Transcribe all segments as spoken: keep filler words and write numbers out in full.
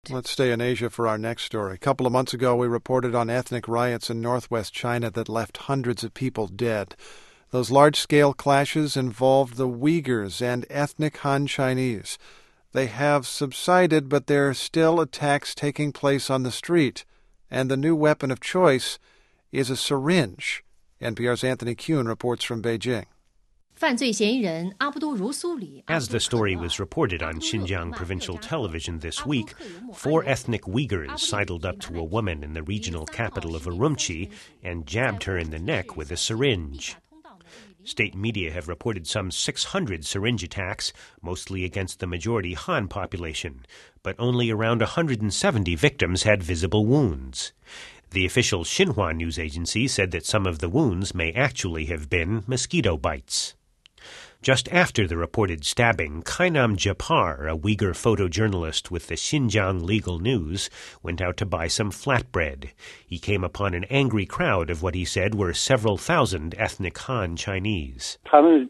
Let's stay in Asia for our next story. A couple of months ago, we reported on ethnic riots in northwest China that left hundreds of people dead. Those large-scale clashes involved the Uyghurs and ethnic Han Chinese. They have subsided, but there are still attacks taking place on the street. And the new weapon of choice is a syringe. N P R's Anthony Kuhn reports from Beijing. As the story was reported on Xinjiang provincial television this week, four ethnic Uyghurs sidled up to a woman in the regional capital of Urumqi and jabbed her in the neck with a syringe. State media have reported some six hundred syringe attacks, mostly against the majority Han population, but only around one hundred seventy victims had visible wounds. The official Xinhua news agency said that some of the wounds may actually have been mosquito bites. Just after the reported stabbing, Kainam Japar, a Uyghur photojournalist with the Xinjiang Legal News, went out to buy some flatbread. He came upon an angry crowd of what he said were several thousand ethnic Han Chinese. They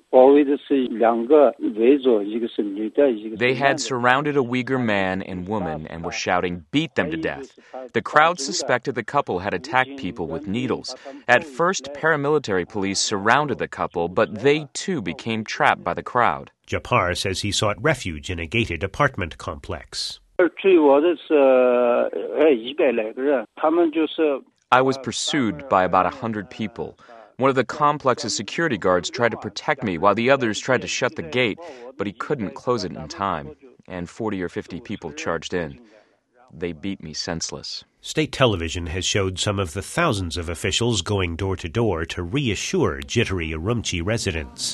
had surrounded a Uyghur man and woman and were shouting, "Beat them to death." The crowd suspected the couple had attacked people with needles. At first, paramilitary police surrounded the couple, but they too became trapped by the crowd. Japar says he sought refuge in a gated apartment complex. I was pursued by about a hundred people. One of the complex's security guards tried to protect me while the others tried to shut the gate, but he couldn't close it in time, and forty or fifty people charged in. They beat me senseless. State television has showed some of the thousands of officials going door to door to reassure jittery Urumqi residents.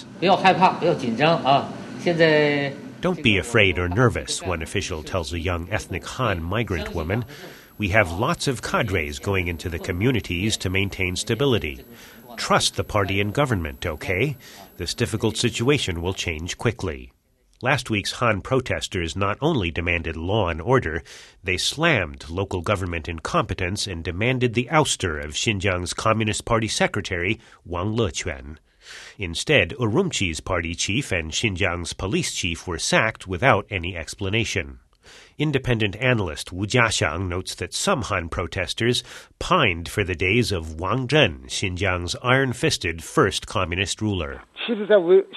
Don't be afraid or nervous, one official tells a young ethnic Han migrant woman. We have lots of cadres going into the communities to maintain stability. Trust the party and government, okay? This difficult situation will change quickly. Last week's Han protesters not only demanded law and order, they slammed local government incompetence and demanded the ouster of Xinjiang's Communist Party secretary, Wang Lequan. Instead, Urumqi's party chief and Xinjiang's police chief were sacked without any explanation. Independent analyst Wu Jiaxiang notes that some Han protesters pined for the days of Wang Zhen, Xinjiang's iron-fisted first communist ruler. To the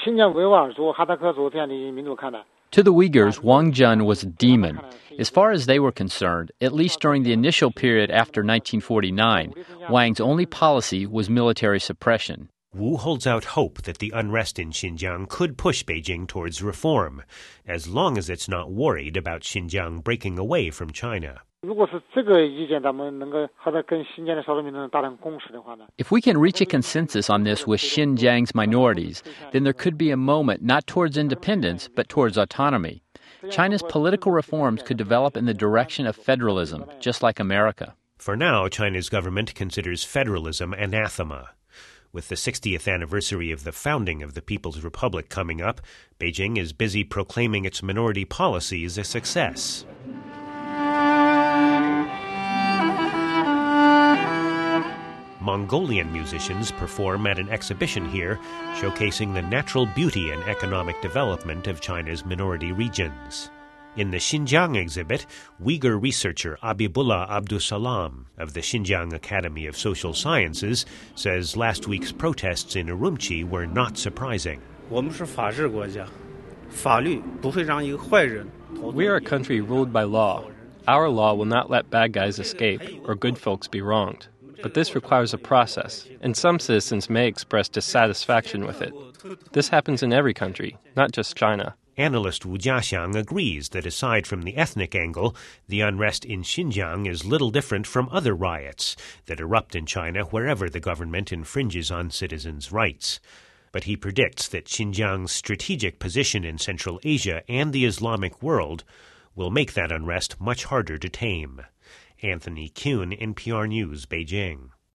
Uyghurs, Wang Zhen was a demon. As far as they were concerned, at least during the initial period after nineteen forty-nine, Wang's only policy was military suppression. Wu holds out hope that the unrest in Xinjiang could push Beijing towards reform, as long as it's not worried about Xinjiang breaking away from China. If we can reach a consensus on this with Xinjiang's minorities, then there could be a moment not towards independence, but towards autonomy. China's political reforms could develop in the direction of federalism, just like America. For now, China's government considers federalism anathema. With the sixtieth anniversary of the founding of the People's Republic coming up, Beijing is busy proclaiming its minority policies a success. Mongolian musicians perform at an exhibition here, showcasing the natural beauty and economic development of China's minority regions. In the Xinjiang exhibit, Uyghur researcher Abibullah Abdusalam of the Xinjiang Academy of Social Sciences says last week's protests in Urumqi were not surprising. We are a country ruled by law. Our law will not let bad guys escape or good folks be wronged. But this requires a process, and some citizens may express dissatisfaction with it. This happens in every country, not just China. Analyst Wu Jiaxiang agrees that aside from the ethnic angle, the unrest in Xinjiang is little different from other riots that erupt in China wherever the government infringes on citizens' rights. But he predicts that Xinjiang's strategic position in Central Asia and the Islamic world will make that unrest much harder to tame. Anthony Kuhn, N P R News, Beijing.